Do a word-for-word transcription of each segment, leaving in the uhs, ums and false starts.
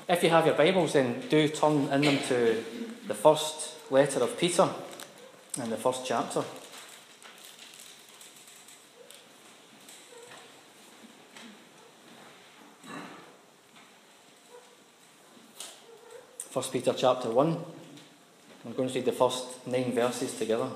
If you have your Bibles, then do turn in them to the first letter of Peter in the first chapter. First Peter chapter one. We're going to read the first nine verses together.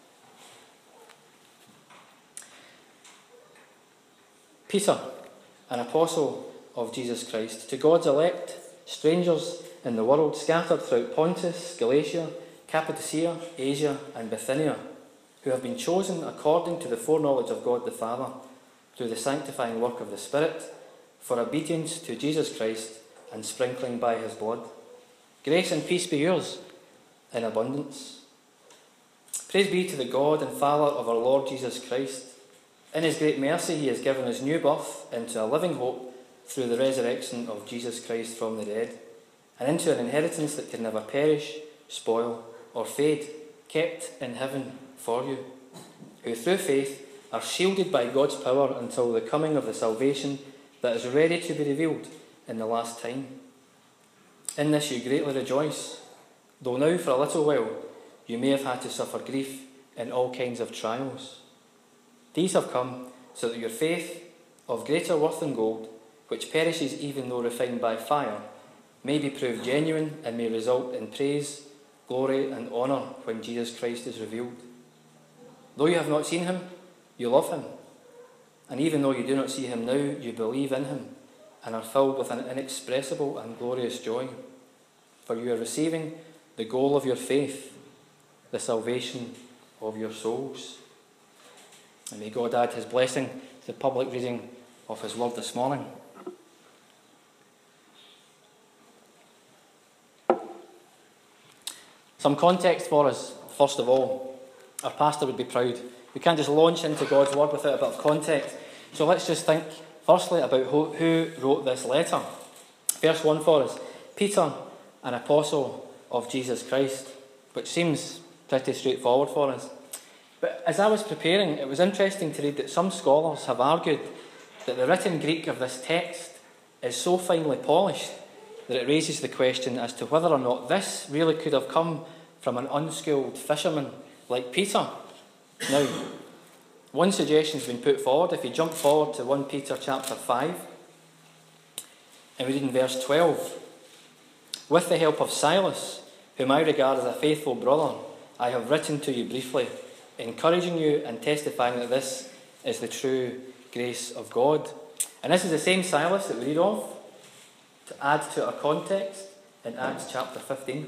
Peter, an apostle of Jesus Christ, to God's elect, strangers in the world scattered throughout Pontus, Galatia, Cappadocia, Asia and Bithynia, who have been chosen according to the foreknowledge of God the Father, through the sanctifying work of the Spirit, for obedience to Jesus Christ and sprinkling by his blood. Grace and peace be yours in abundance. Praise be to the God and Father of our Lord Jesus Christ. In his great mercy he has given us new birth into a living hope through the resurrection of Jesus Christ from the dead, and into an inheritance that can never perish, spoil, or fade, kept in heaven for you, who through faith are shielded by God's power until the coming of the salvation that is ready to be revealed in the last time. In this you greatly rejoice, though now for a little while you may have had to suffer grief in all kinds of trials. These have come so that your faith, of greater worth than gold, which perishes even though refined by fire, may be proved genuine and may result in praise, glory and honour when Jesus Christ is revealed. Though you have not seen him, you love him. And even though you do not see him now, you believe in him and are filled with an inexpressible and glorious joy. For you are receiving the goal of your faith, the salvation of your souls. And may God add his blessing to the public reading of his word this morning. Some context for us, first of all. Our pastor would be proud. We can't just launch into God's word without a bit of context. So let's just think, firstly, about who, who wrote this letter. Verse one for us. Peter, an apostle of Jesus Christ, which seems pretty straightforward for us. But as I was preparing, it was interesting to read that some scholars have argued that the written Greek of this text is so finely polished that it raises the question as to whether or not this really could have come from an unskilled fisherman like Peter. Now, one suggestion has been put forward. If you jump forward to First Peter chapter five, and we read in verse twelve, with the help of Silas, whom I regard as a faithful brother, I have written to you briefly, encouraging you and testifying that this is the true grace of God. And this is the same Silas that we read of, to add to our context, in Acts chapter fifteen.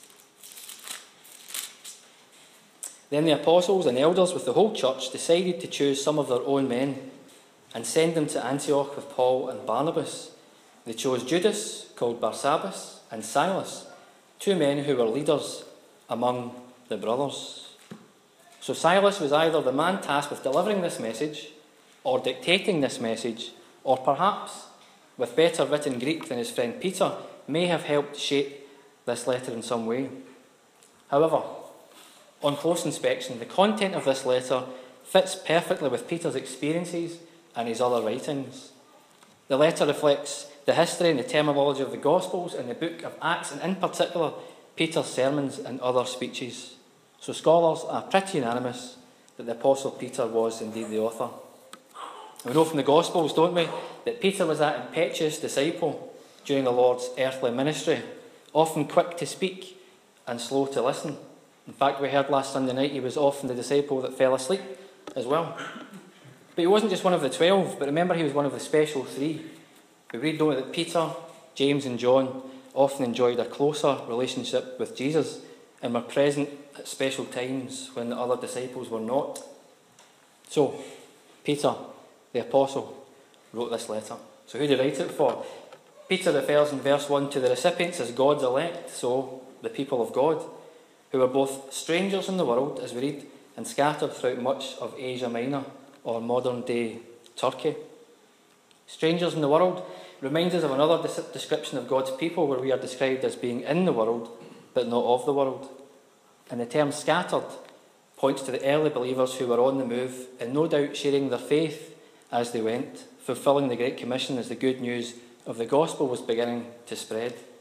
Then the apostles and elders with the whole church decided to choose some of their own men and send them to Antioch with Paul and Barnabas. They chose Judas, called Barsabbas, and Silas, two men who were leaders among the brothers. So Silas was either the man tasked with delivering this message, or dictating this message, or perhaps, with better written Greek than his friend Peter, may have helped shape this letter in some way. However, on close inspection, the content of this letter fits perfectly with Peter's experiences and his other writings. The letter reflects the history and the terminology of the Gospels and the book of Acts, and in particular, Peter's sermons and other speeches. So scholars are pretty unanimous that the Apostle Peter was indeed the author. We know from the Gospels, don't we, that Peter was that impetuous disciple during the Lord's earthly ministry, often quick to speak and slow to listen. In fact, we heard last Sunday night he was often the disciple that fell asleep as well. But he wasn't just one of the twelve, but remember he was one of the special three. We read, don't we, that Peter, James and John often enjoyed a closer relationship with Jesus and were present at special times when the other disciples were not. So, Peter, the apostle, wrote this letter. So who did he write it for? Peter refers in verse one to the recipients as God's elect, so the people of God, who were both strangers in the world, as we read, and scattered throughout much of Asia Minor, or modern-day Turkey. Strangers in the world reminds us of another description of God's people, where we are described as being in the world, but not of the world. And the term scattered points to the early believers who were on the move, and no doubt sharing their faith as they went, fulfilling the Great Commission as the good news of the gospel was beginning to spread.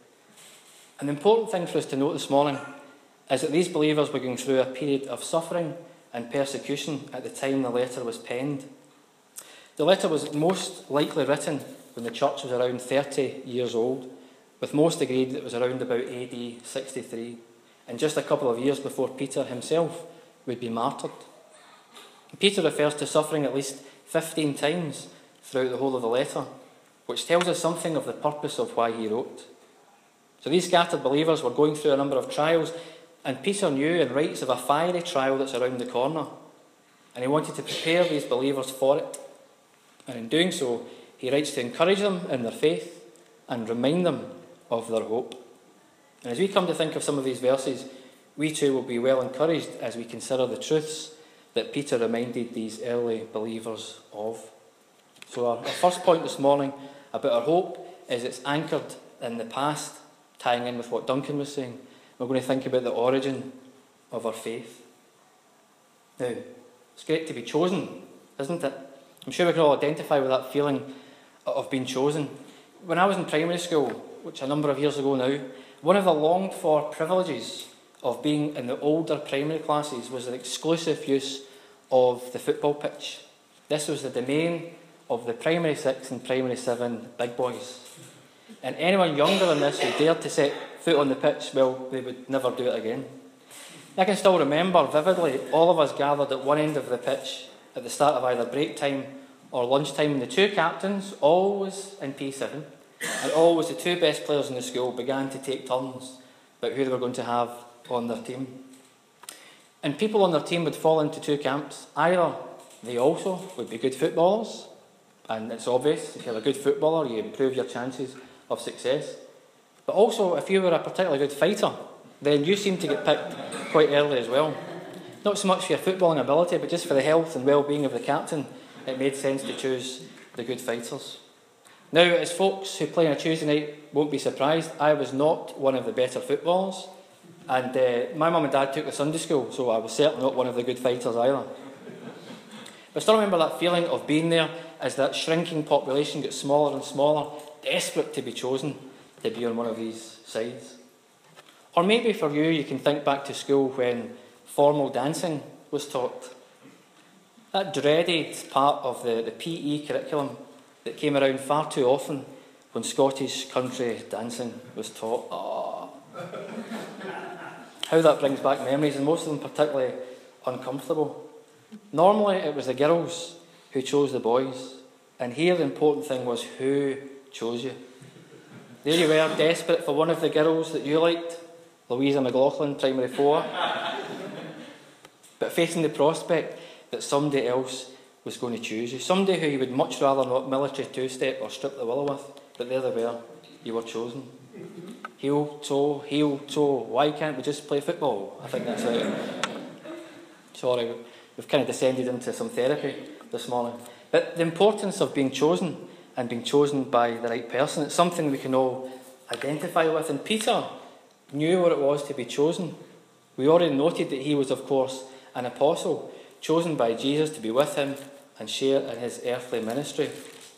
And the important thing for us to note this morning is that these believers were going through a period of suffering and persecution at the time the letter was penned. The letter was most likely written when the church was around thirty years old, with most agreed that it was around about A D sixty-three, and just a couple of years before Peter himself would be martyred. Peter refers to suffering at least fifteen times throughout the whole of the letter, which tells us something of the purpose of why he wrote. So these scattered believers were going through a number of trials, and Peter knew and writes of a fiery trial that's around the corner, and he wanted to prepare these believers for it. And in doing so, he writes to encourage them in their faith and remind them of their hope. And as we come to think of some of these verses, we too will be well encouraged as we consider the truths that Peter reminded these early believers of. So our, our first point this morning about our hope is it's anchored in the past, tying in with what Duncan was saying. We're going to think about the origin of our faith. Now, it's great to be chosen, isn't it? I'm sure we can all identify with that feeling of being chosen. When I was in primary school, which a number of years ago now, one of the longed for privileges of being in the older primary classes was the exclusive use of the football pitch. This was the domain of the primary six and primary seven big boys. And anyone younger than this who dared to set foot on the pitch, well, they would never do it again. I can still remember vividly all of us gathered at one end of the pitch at the start of either break time or lunchtime, and the two captains, always in P seven, and always the two best players in the school, began to take turns about who they were going to have on their team. And people on their team would fall into two camps. Either they also would be good footballers, and it's obvious, if you're a good footballer, you improve your chances of success. But also, if you were a particularly good fighter, then you seem to get picked quite early as well. Not so much for your footballing ability, but just for the health and well-being of the captain, it made sense to choose the good fighters. Now, as folks who play on a Tuesday night won't be surprised, I was not one of the better footballers, and uh, my mum and dad took the Sunday school, so I was certainly not one of the good fighters either. But I still remember that feeling of being there as that shrinking population gets smaller and smaller, desperate to be chosen to be on one of these sides. Or maybe for you, you can think back to school when formal dancing was taught. That dreaded part of the, the P E curriculum that came around far too often when Scottish country dancing was taught. Oh. How that brings back memories, and most of them particularly uncomfortable. Normally it was the girls who chose the boys, and here the important thing was who chose you. There you were, desperate for one of the girls that you liked, Louisa McLaughlin, primary four, but facing the prospect that somebody else was going to choose you, somebody who you would much rather not military two-step or strip the willow with, but there they were, you were chosen. Heel, toe, heel, toe, why can't we just play football? I think that's it. Sorry, we've kind of descended into some therapy this morning. But the importance of being chosen and being chosen by the right person, it's something we can all identify with. And Peter knew what it was to be chosen. We already noted that he was, of course, an apostle, chosen by Jesus to be with him and share in his earthly ministry.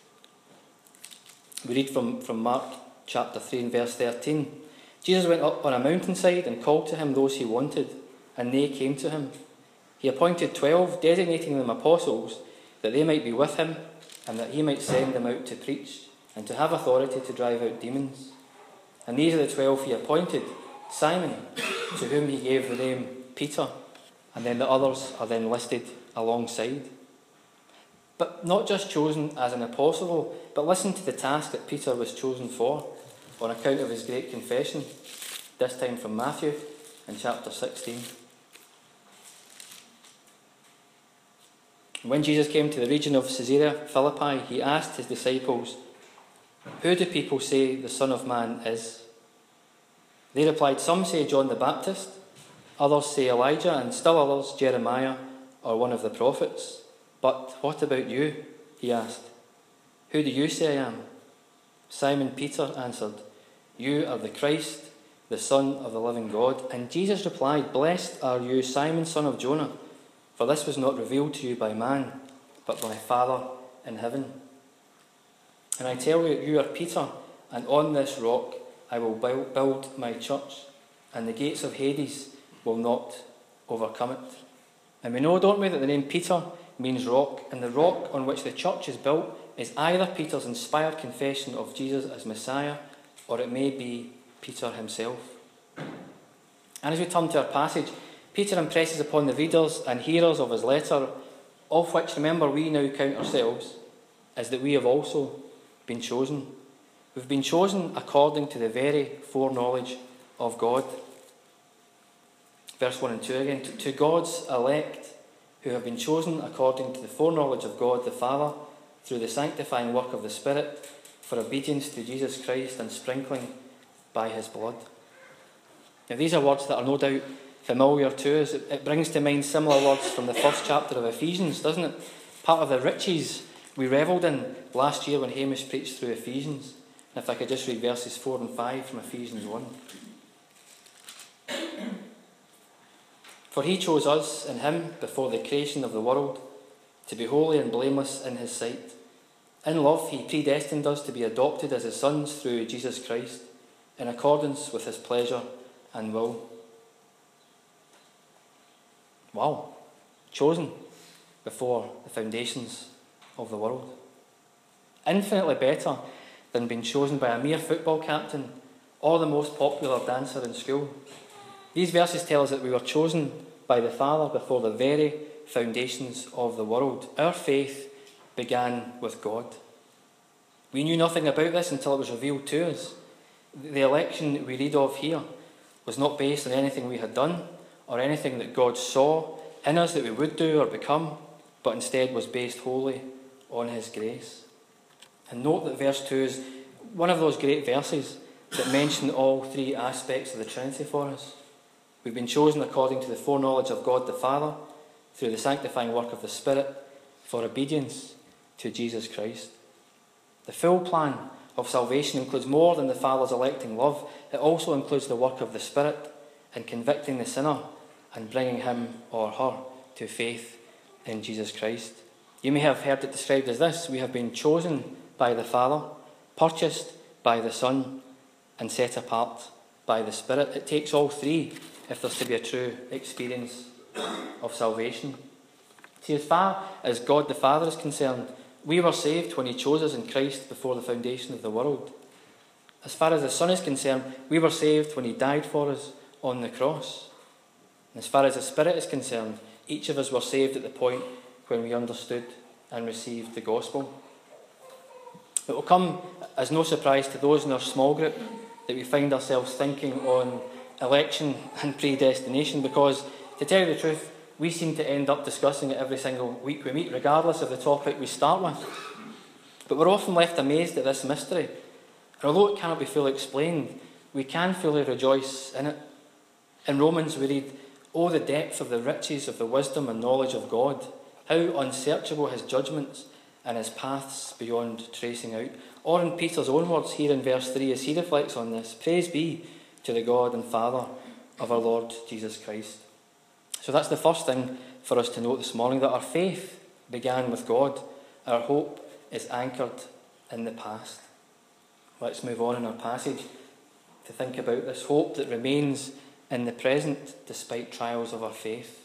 We read from, from Mark chapter three and verse thirteen. Jesus went up on a mountainside and called to him those he wanted, and they came to him. He appointed twelve, designating them apostles, that they might be with him, and that he might send them out to preach, and to have authority to drive out demons. And these are the twelve he appointed: Simon, to whom he gave the name Peter, and then the others are then listed alongside. But not just chosen as an apostle, but listen to the task that Peter was chosen for, on account of his great confession, this time from Matthew in chapter sixteen. When Jesus came to the region of Caesarea Philippi, he asked his disciples, "Who do people say the Son of Man is?" They replied, "Some say John the Baptist, others say Elijah, and still others Jeremiah or one of the prophets. But what about you?" he asked. "Who do you say I am?" Simon Peter answered, "You are the Christ, the Son of the living God." And Jesus replied, "Blessed are you, Simon, son of Jonah, for this was not revealed to you by man, but by my Father in heaven. And I tell you, you are Peter, and on this rock I will build my church, and the gates of Hades will not overcome it. And we know, don't we, that the name Peter means rock, and the rock on which the church is built is either Peter's inspired confession of Jesus as Messiah, or it may be Peter himself. And as we turn to our passage, Peter impresses upon the readers and hearers of his letter, of which, remember, we now count ourselves, is that we have also been chosen. We've been chosen according to the very foreknowledge of God. Verse one and two again. To God's elect, who have been chosen according to the foreknowledge of God the Father, through the sanctifying work of the Spirit, for obedience to Jesus Christ and sprinkling by his blood. Now, these are words that are no doubt familiar to us. It brings to mind similar words from the first chapter of Ephesians, doesn't it? Part of the riches we revelled in last year when Hamish preached through Ephesians. And if I could just read verses four and five from Ephesians one. For he chose us in him before the creation of the world, to be holy and blameless in his sight. In love he predestined us to be adopted as his sons through Jesus Christ, in accordance with his pleasure and will. Wow. Chosen before the foundations of the world. Infinitely better than being chosen by a mere football captain or the most popular dancer in school. These verses tell us that we were chosen by the Father before the very foundations of the world. Our faith began with God. We knew nothing about this until it was revealed to us. The election we read of here was not based on anything we had done or anything that God saw in us that we would do or become, but instead was based wholly on his grace. And note that verse two is one of those great verses that mention all three aspects of the Trinity for us. We've been chosen according to the foreknowledge of God the Father, through the sanctifying work of the Spirit, for obedience to Jesus Christ. The full plan of salvation includes more than the Father's electing love. It also includes the work of the Spirit in convicting the sinner and bringing him or her to faith in Jesus Christ. You may have heard it described as this: we have been chosen by the Father, purchased by the Son, and set apart by the Spirit. It takes all three if there's to be a true experience of salvation. See, as far as God the Father is concerned, we were saved when he chose us in Christ before the foundation of the world. As far as the Son is concerned, we were saved when he died for us on the cross. And as far as the Spirit is concerned, each of us were saved at the point when we understood and received the gospel. It will come as no surprise to those in our small group that we find ourselves thinking on election and predestination, because, to tell you the truth, we seem to end up discussing it every single week we meet, regardless of the topic we start with. But we're often left amazed at this mystery. And although it cannot be fully explained, we can fully rejoice in it. In Romans we read, "Oh, the depth of the riches of the wisdom and knowledge of God! How unsearchable his judgments and his paths beyond tracing out." Or in Peter's own words here in verse three, as he reflects on this, "Praise be to the God and Father of our Lord Jesus Christ." So that's the first thing for us to note this morning, that our faith began with God. Our hope is anchored in the past. Let's move on in our passage to think about this hope that remains in the present despite trials of our faith.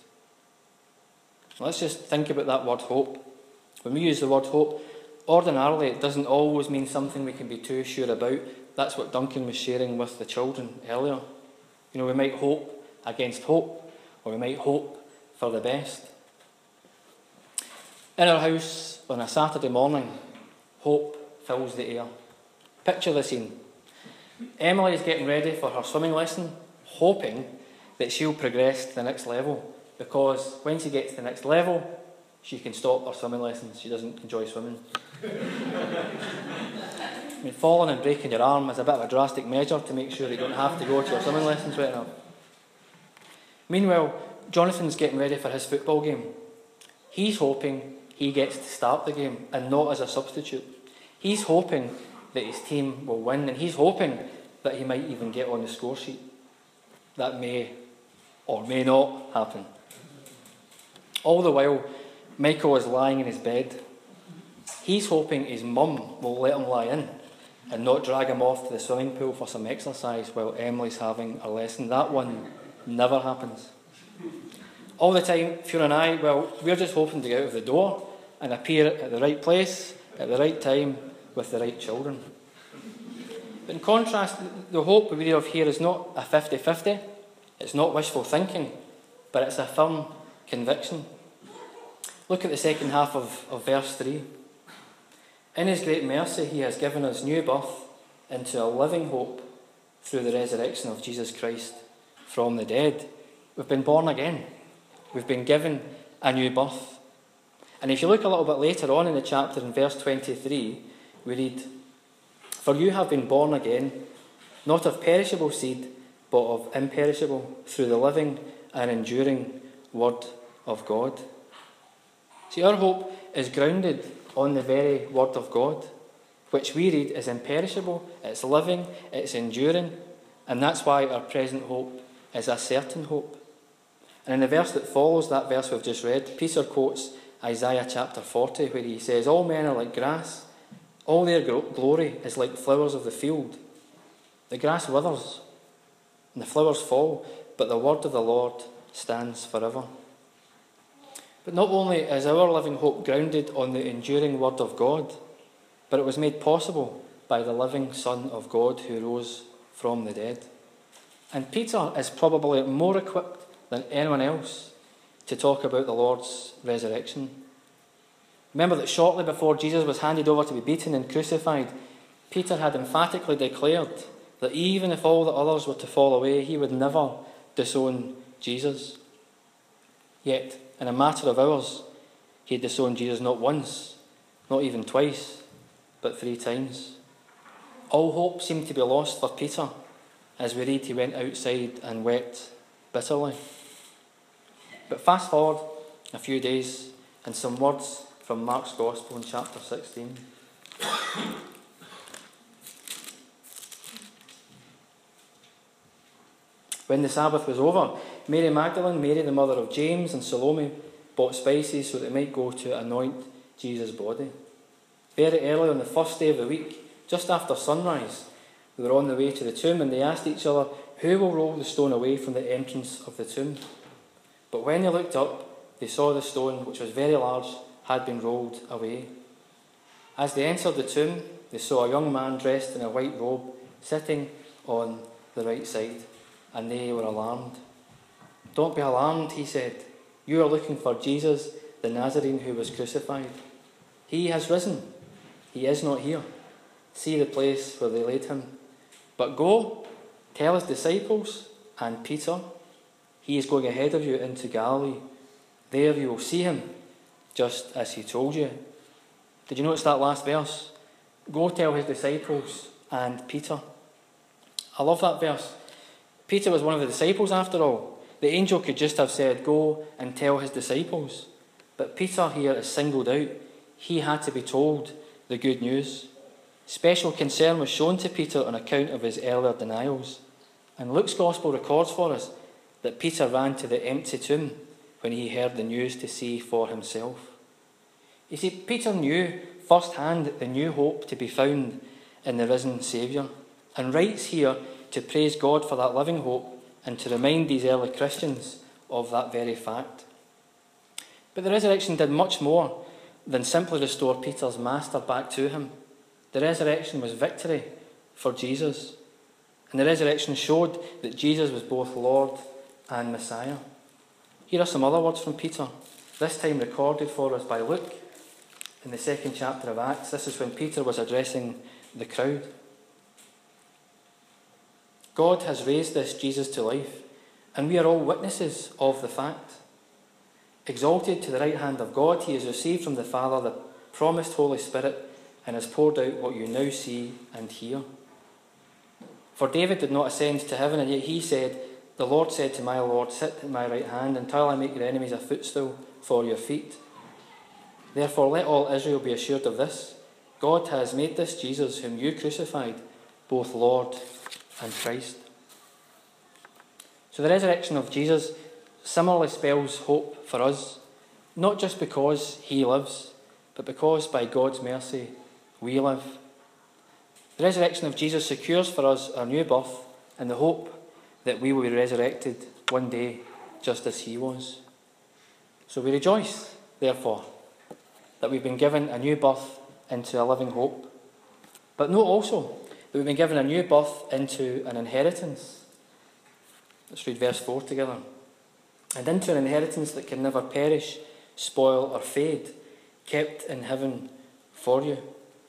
Let's just think about that word hope. When we use the word hope, ordinarily it doesn't always mean something we can be too sure about. That's what Duncan was sharing with the children earlier. You know, we might hope against hope, or we might hope for the best. In our house on a Saturday morning, hope fills the air. Picture the scene. Emily is getting ready for her swimming lesson, hoping that she'll progress to the next level, because when she gets to the next level, she can stop her swimming lessons. She doesn't enjoy swimming. I mean, falling and breaking your arm is a bit of a drastic measure to make sure you don't have to go to your swimming lessons right now. Meanwhile, Jonathan's getting ready for his football game. He's hoping he gets to start the game and not as a substitute. He's hoping that his team will win, and he's hoping that he might even get on the score sheet. That may or may not happen. All the while, Michael is lying in his bed. He's hoping his mum will let him lie in, and not drag him off to the swimming pool for some exercise while Emily's having a lesson. That one never happens. All the time, Fiona and I, well, we're just hoping to get out of the door and appear at the right place, at the right time, with the right children. But in contrast, the hope we read of here is not a fifty-fifty, it's not wishful thinking, but it's a firm conviction. Look at the second half of, of verse three. In his great mercy, he has given us new birth into a living hope through the resurrection of Jesus Christ from the dead. We've been born again. We've been given a new birth. And if you look a little bit later on in the chapter, in verse twenty-three, we read, "For you have been born again, not of perishable seed, but of imperishable, through the living and enduring word of God." See, our hope is grounded on the very word of God, which we read is imperishable, it's living, it's enduring, and that's why our present hope is a certain hope. And in the verse that follows that verse we've just read, Peter quotes Isaiah chapter forty, where he says, "All men are like grass, all their glory is like flowers of the field. The grass withers, and the flowers fall, but the word of the Lord stands forever." But not only is our living hope grounded on the enduring word of God, but it was made possible by the living Son of God who rose from the dead. And Peter is probably more equipped than anyone else to talk about the Lord's resurrection. Remember that shortly before Jesus was handed over to be beaten and crucified, Peter had emphatically declared that even if all the others were to fall away, he would never disown Jesus. Yet, in a matter of hours, he had disowned Jesus not once, not even twice, but three times. All hope seemed to be lost for Peter. As we read, he went outside and wept bitterly. But fast forward a few days and some words from Mark's Gospel in chapter sixteen. When the Sabbath was over, Mary Magdalene, Mary the mother of James, and Salome bought spices so that they might go to anoint Jesus' body. Very early on the first day of the week, just after sunrise, they were on the way to the tomb, and they asked each other, "Who will roll the stone away from the entrance of the tomb?" But when they looked up, they saw the stone, which was very large, had been rolled away. As they entered the tomb, they saw a young man dressed in a white robe sitting on the right side, and they were alarmed. "Don't be alarmed," he said. "You are looking for Jesus, the Nazarene who was crucified. He has risen. He is not here. See the place where they laid him. But go, tell his disciples and Peter, he is going ahead of you into Galilee. There you will see him, just as he told you." Did you notice that last verse? Go tell his disciples and Peter. I love that verse. Peter was one of the disciples after all. The angel could just have said, "Go and tell his disciples." But Peter here is singled out. He had to be told the good news. Special concern was shown to Peter on account of his earlier denials. And Luke's Gospel records for us that Peter ran to the empty tomb when he heard the news to see for himself. You see, Peter knew firsthand the new hope to be found in the risen Saviour, and writes here to praise God for that living hope and to remind these early Christians of that very fact. But the resurrection did much more than simply restore Peter's master back to him. The resurrection was victory for Jesus. And the resurrection showed that Jesus was both Lord and Messiah. Here are some other words from Peter, this time recorded for us by Luke in the second chapter of Acts. This is when Peter was addressing the crowd. "God has raised this Jesus to life, and we are all witnesses of the fact. Exalted to the right hand of God, he has received from the Father the promised Holy Spirit and has poured out what you now see and hear. For David did not ascend to heaven, and yet he said, 'The Lord said to my Lord, sit at my right hand until I make your enemies a footstool for your feet.' Therefore let all Israel be assured of this. God has made this Jesus, whom you crucified, both Lord and Christ." So the resurrection of Jesus similarly spells hope for us, not just because he lives, but because by God's mercy we live. The resurrection of Jesus secures for us our new birth and the hope that we will be resurrected one day just as he was. So we rejoice, therefore, that we've been given a new birth into a living hope. But note also that we've been given a new birth into an inheritance. Let's read verse four together. And into an inheritance that can never perish, spoil, or fade, kept in heaven for you.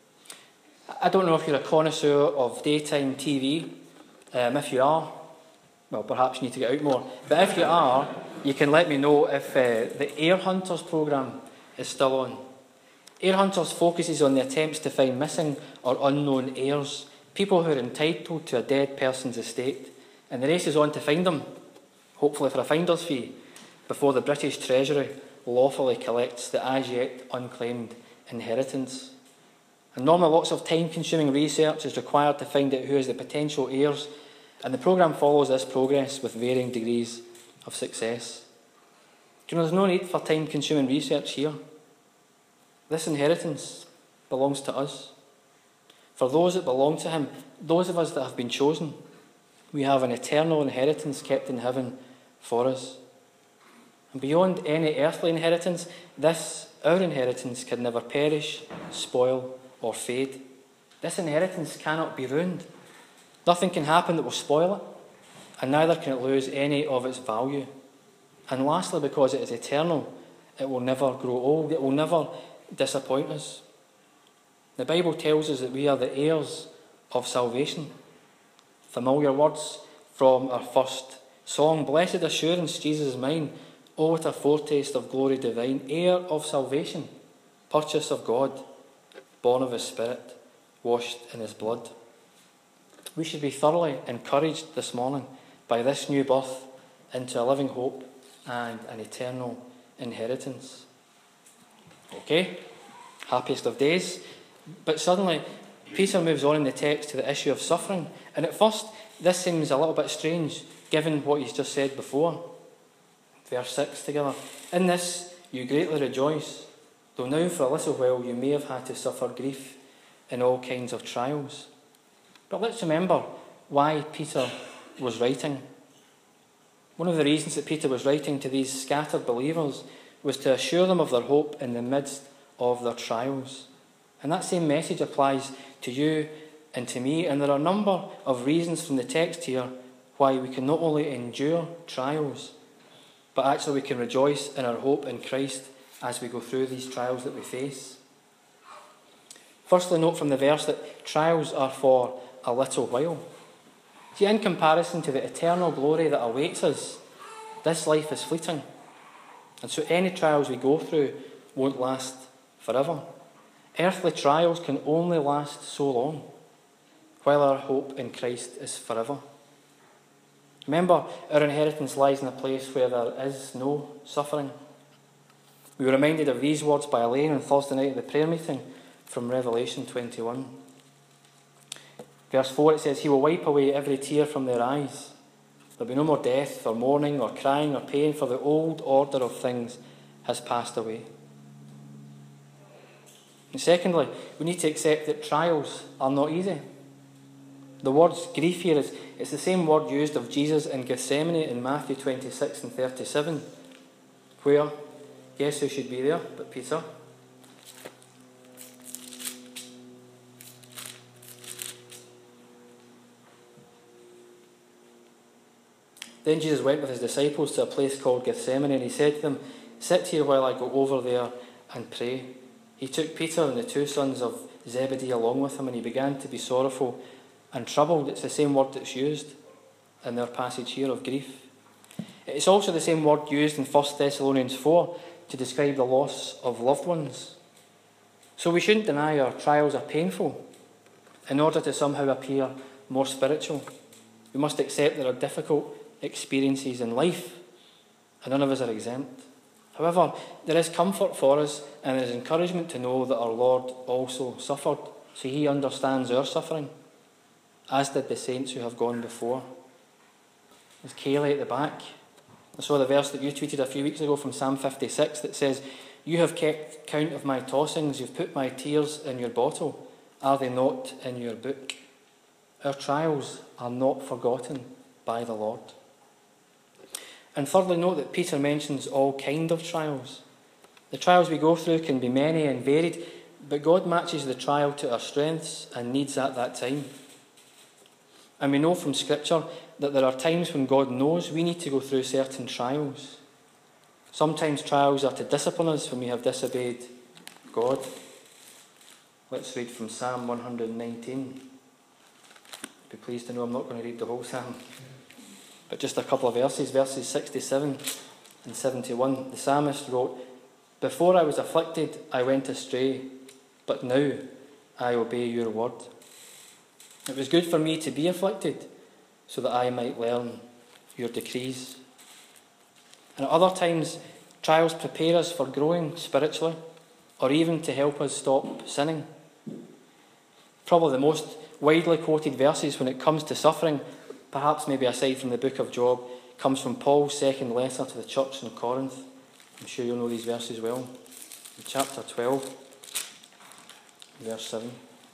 I don't know if you're a connoisseur of daytime T V. Um, if you are, well, perhaps you need to get out more. But if you are, you can let me know if uh, the Air Hunters programme is still on. Air Hunters focuses on the attempts to find missing or unknown heirs, people who are entitled to a dead person's estate, and the race is on to find them, hopefully for a finder's fee, before the British Treasury lawfully collects the as yet unclaimed inheritance. And normally lots of time-consuming research is required to find out who is the potential heirs, and the programme follows this progress with varying degrees of success. Do you know, there's no need for time-consuming research here. This inheritance belongs to us. For those that belong to him, those of us that have been chosen, we have an eternal inheritance kept in heaven for us. And beyond any earthly inheritance, this, our inheritance, can never perish, spoil, or fade. This inheritance cannot be ruined. Nothing can happen that will spoil it, and neither can it lose any of its value. And lastly, because it is eternal, it will never grow old, it will never disappoint us. The Bible tells us that we are the heirs of salvation. Familiar words from our first song, Blessed Assurance, Jesus is mine. Oh, what a foretaste of glory divine, heir of salvation, purchase of God, born of his Spirit, washed in his blood. We should be thoroughly encouraged this morning by this new birth into a living hope and an eternal inheritance. Okay, happiest of days. But suddenly, Peter moves on in the text to the issue of suffering. And at first, this seems a little bit strange, given what he's just said before. Verse six together. In this you greatly rejoice, though now for a little while you may have had to suffer grief in all kinds of trials. But let's remember why Peter was writing. One of the reasons that Peter was writing to these scattered believers was to assure them of their hope in the midst of their trials. And that same message applies to you and to me, and there are a number of reasons from the text here why we can not only endure trials, but actually we can rejoice in our hope in Christ as we go through these trials that we face. Firstly, note from the verse that trials are for a little while. See, in comparison to the eternal glory that awaits us, this life is fleeting. And so any trials we go through won't last forever. Earthly trials can only last so long, while our hope in Christ is forever. Remember, our inheritance lies in a place where there is no suffering. We were reminded of these words by Elaine on Thursday night at the prayer meeting from Revelation twenty-one. Verse four, it says, He will wipe away every tear from their eyes. There will be no more death, or mourning, or crying, or pain, for the old order of things has passed away. And secondly, we need to accept that trials are not easy. The word grief here is it's the same word used of Jesus in Gethsemane in Matthew twenty-six and thirty-seven, where, guess who should be there but Peter? Then Jesus went with his disciples to a place called Gethsemane, and he said to them, Sit here while I go over there and pray. He took Peter and the two sons of Zebedee along with him, and he began to be sorrowful and troubled. It's the same word that's used in their passage here of grief. It's also the same word used in First Thessalonians four to describe the loss of loved ones. So we shouldn't deny our trials are painful in order to somehow appear more spiritual. We must accept there are difficult experiences in life, and none of us are exempt. However, there is comfort for us, and there is encouragement to know that our Lord also suffered, so he understands our suffering, as did the saints who have gone before. There's Kaylee at the back. I saw the verse that you tweeted a few weeks ago from Psalm fifty-six that says, You have kept count of my tossings, you've put my tears in your bottle. Are they not in your book? Our trials are not forgotten by the Lord. And thirdly, note that Peter mentions all kind of trials. The trials we go through can be many and varied, but God matches the trial to our strengths and needs at that time. And we know from Scripture that there are times when God knows we need to go through certain trials. Sometimes trials are to discipline us when we have disobeyed God. Let's read from Psalm one hundred nineteen. Be pleased to know I'm not going to read the whole psalm, but just a couple of verses, verses sixty-seven and seventy-one. The psalmist wrote, "Before I was afflicted, I went astray, but now I obey your word. It was good for me to be afflicted, so that I might learn your decrees." And at other times, trials prepare us for growing spiritually, or even to help us stop sinning. Probably the most widely quoted verses when it comes to suffering, perhaps maybe aside from the book of Job, comes from Paul's second letter to the church in Corinth. I'm sure you'll know these verses well. In chapter twelve, verse seven.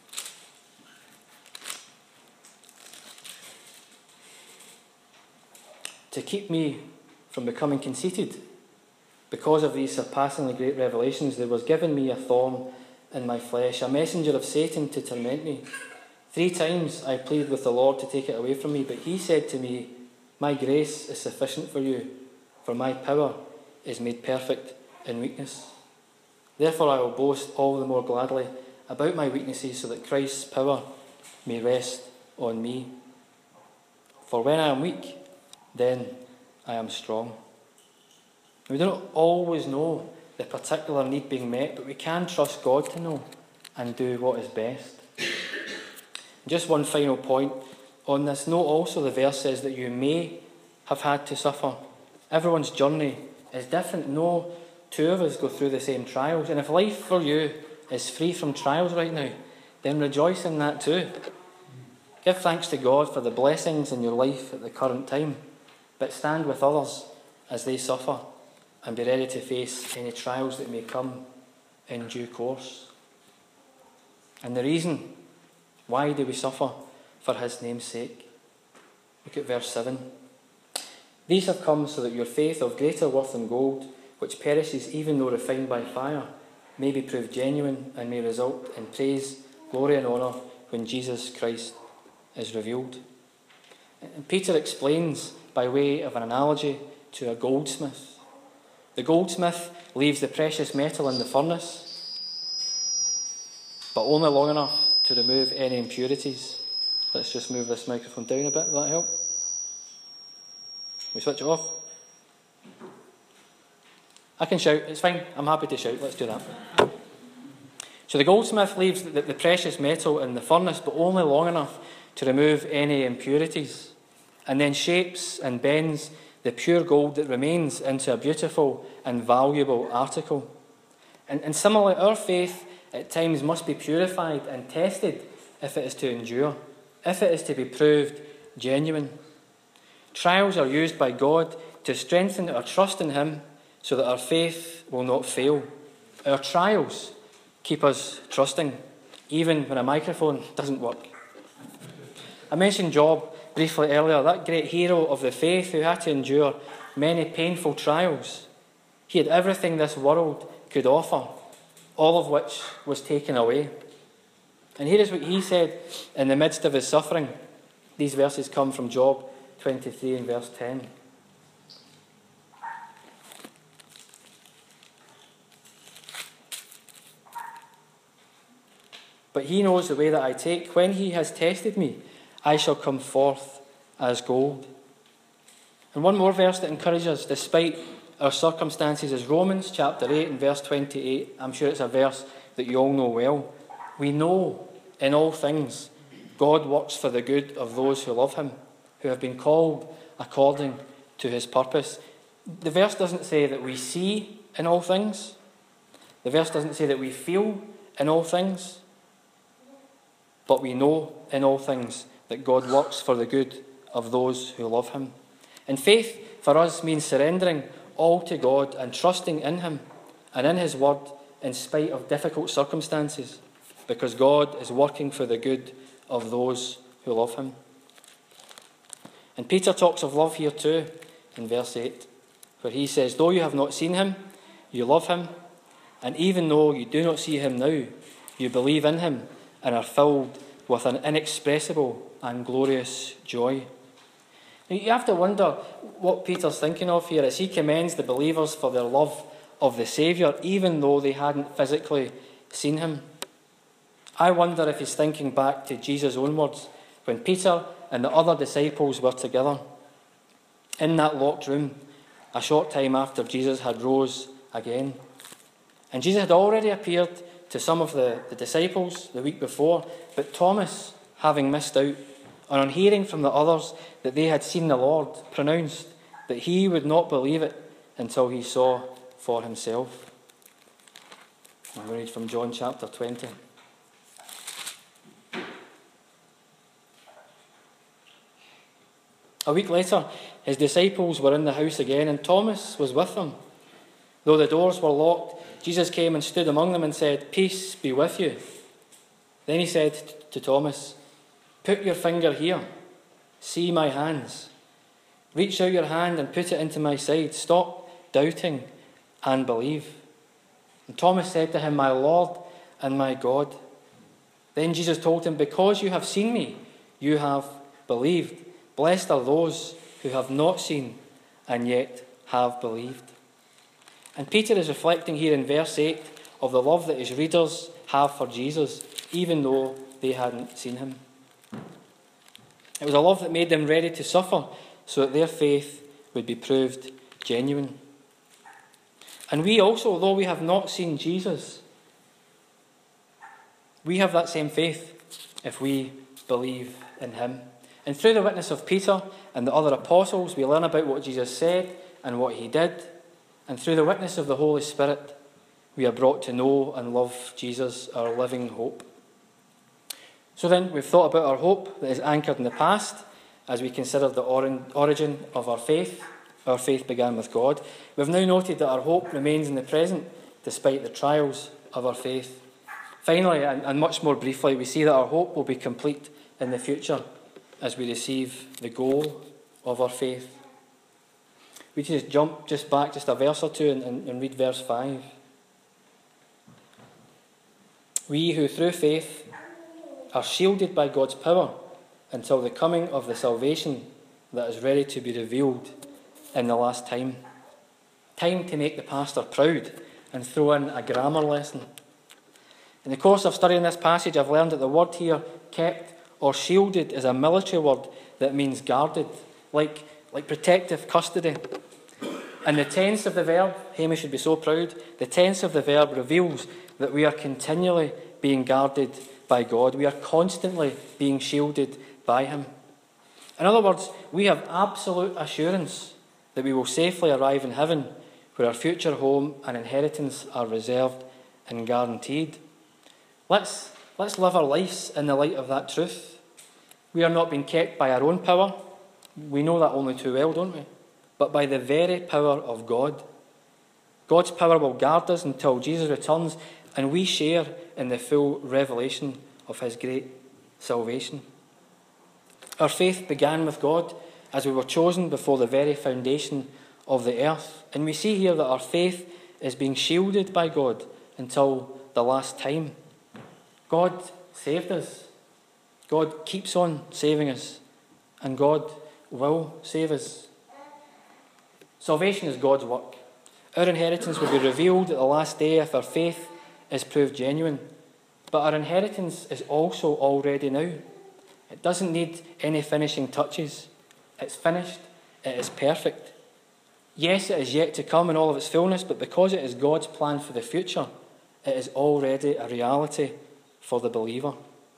"To keep me from becoming conceited, because of these surpassingly great revelations, there was given me a thorn in my flesh, a messenger of Satan to torment me. Three times I pleaded with the Lord to take it away from me, but he said to me, 'My grace is sufficient for you, for my power is made perfect in weakness.' Therefore I will boast all the more gladly about my weaknesses, so that Christ's power may rest on me. For when I am weak, then I am strong." We don't always know the particular need being met, but we can trust God to know and do what is best. Just one final point on this. Note also the verse says that you may have had to suffer. Everyone's journey is different. No two of us go through the same trials. And if life for you is free from trials right now, then rejoice in that too. Give thanks to God for the blessings in your life at the current time, but stand with others as they suffer and be ready to face any trials that may come in due course. And the reason, why do we suffer? For his name's sake. Look at verse seven. "These have come so that your faith, of greater worth than gold, which perishes even though refined by fire, may be proved genuine and may result in praise, glory and honour when Jesus Christ is revealed." And Peter explains by way of an analogy to a goldsmith. The goldsmith leaves the precious metal in the furnace, but only long enough to remove any impurities. Let's just move this microphone down a bit. Will that help? We switch it off? I can shout. It's fine. I'm happy to shout. Let's do that. So the goldsmith leaves the, the precious metal in the furnace, but only long enough to remove any impurities, and then shapes and bends the pure gold that remains into a beautiful and valuable article. And, and similarly, our faith at times must be purified and tested if it is to endure, if it is to be proved genuine. Trials are used by God to strengthen our trust in him so that our faith will not fail. Our trials keep us trusting, even when a microphone doesn't work. I mentioned Job briefly earlier, that great hero of the faith who had to endure many painful trials. He had everything this world could offer, all of which was taken away. And here is what he said in the midst of his suffering. These verses come from Job twenty-three and verse ten. "But he knows the way that I take. When he has tested me, I shall come forth as gold." And one more verse that encourages us despite our circumstances is Romans chapter eight and verse twenty-eight. I'm sure it's a verse that you all know well. "We know in all things God works for the good of those who love him, who have been called according to his purpose." The verse doesn't say that we see in all things. The verse doesn't say that we feel in all things. But we know in all things that God works for the good of those who love him. And faith for us means surrendering all to God and trusting in him and in his word in spite of difficult circumstances. because God is working for the good of those who love him. And Peter talks of love here too in verse eight, where he says, though you have not seen him, you love him, and even though you do not see him now, you believe in him and are filled with an inexpressible and glorious joy. Now, you have to wonder what Peter's thinking of here as he commends the believers for their love of the Saviour, even though they hadn't physically seen him. I wonder if he's thinking back to Jesus' own words when Peter and the other disciples were together in that locked room a short time after Jesus had rose again. And Jesus had already appeared to some of the, the disciples the week before, but Thomas, having missed out, and on hearing from the others that they had seen the Lord, pronounced that he would not believe it until he saw for himself. I'm going to read from John chapter twenty. A week later, his disciples were in the house again, and Thomas was with them. Though the doors were locked, Jesus came and stood among them and said, "Peace be with you." Then he said to Thomas, "Put your finger here. See my hands. Reach out your hand and put it into my side. Stop doubting and believe." And Thomas said to him, "My Lord and my God." Then Jesus told him, "Because you have seen me, you have believed. Blessed are those who have not seen and yet have believed." And Peter is reflecting here in verse eight of the love that his readers have for Jesus, even though they hadn't seen him. It was a love that made them ready to suffer so that their faith would be proved genuine. And we also, though we have not seen Jesus, we have that same faith if we believe in him. And through the witness of Peter and the other apostles, we learn about what Jesus said and what he did. And through the witness of the Holy Spirit, we are brought to know and love Jesus, our living hope. So then, we've thought about our hope that is anchored in the past as we consider the origin of our faith. Our faith began with God. We've now noted that our hope remains in the present despite the trials of our faith. Finally, and, and much more briefly, we see that our hope will be complete in the future as we receive the goal of our faith. We just jump just back just a verse or two and, and, and read verse five. We who through faith are shielded by God's power until the coming of the salvation that is ready to be revealed in the last time. Time to make the pastor proud and throw in a grammar lesson. In the course of studying this passage, I've learned that the word here, kept or shielded, is a military word that means guarded, like, like protective custody. And the tense of the verb, Hamish should be so proud, the tense of the verb reveals that we are continually being guarded by God. We are constantly being shielded by him. In other words, we have absolute assurance that we will safely arrive in heaven, where our future home and inheritance are reserved and guaranteed. Let's, let's live our lives in the light of that truth. We are not being kept by our own power. We know that only too well, don't we? But by the very power of God. God's power will guard us until Jesus returns, and we share in the full revelation of his great salvation. Our faith began with God as we were chosen before the very foundation of the earth. And we see here that our faith is being shielded by God until the last time. God saved us. God keeps on saving us. And God will save us. Salvation is God's work. Our inheritance will be revealed at the last day if our faith is proved genuine. But our inheritance is also already now. It doesn't need any finishing touches. It's finished. It is perfect. Yes, it is yet to come in all of its fullness, but because it is God's plan for the future, it is already a reality for the believer.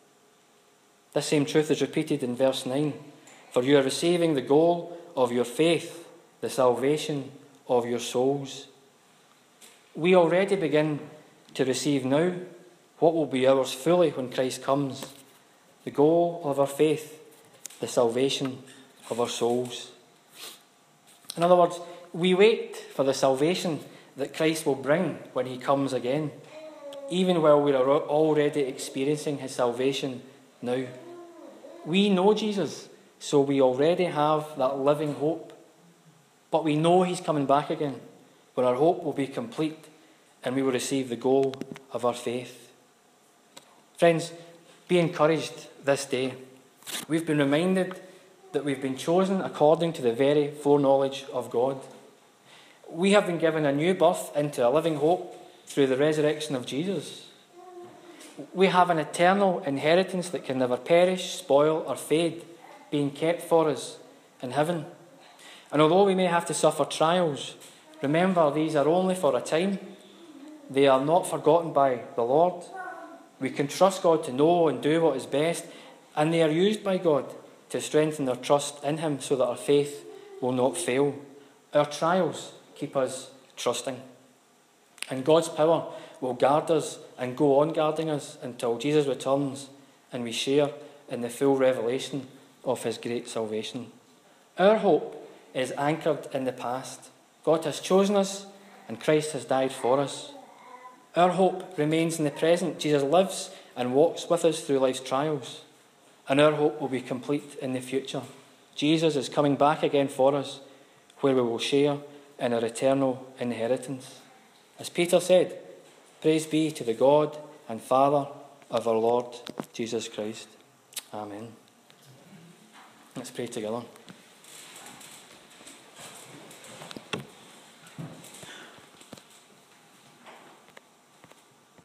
This same truth is repeated in verse nine. For you are receiving the goal of your faith, the salvation of your souls. We already begin to receive now what will be ours fully when Christ comes. The goal of our faith, the salvation of our souls. In other words, we wait for the salvation that Christ will bring when he comes again. even while we are already experiencing his salvation now. We know Jesus, so we already have that living hope. But we know he's coming back again, when our hope will be complete and we will receive the goal of our faith. Friends, be encouraged this day. We've been reminded that we've been chosen according to the very foreknowledge of God. We have been given a new birth into a living hope through the resurrection of Jesus. We have an eternal inheritance that can never perish, spoil, or fade, being kept for us in heaven. And although we may have to suffer trials, remember these are only for a time. They are not forgotten by the Lord. We can trust God to know and do what is best, and they are used by God to strengthen our trust in him so that our faith will not fail. Our trials keep us trusting. And God's power will guard us and go on guarding us until Jesus returns and we share in the full revelation of his great salvation. Our hope is anchored in the past. God has chosen us and Christ has died for us. Our hope remains in the present. Jesus lives and walks with us through life's trials. And our hope will be complete in the future. Jesus is coming back again for us, where we will share in our eternal inheritance. As Peter said, praise be to the God and Father of our Lord Jesus Christ. Amen. Let's pray together.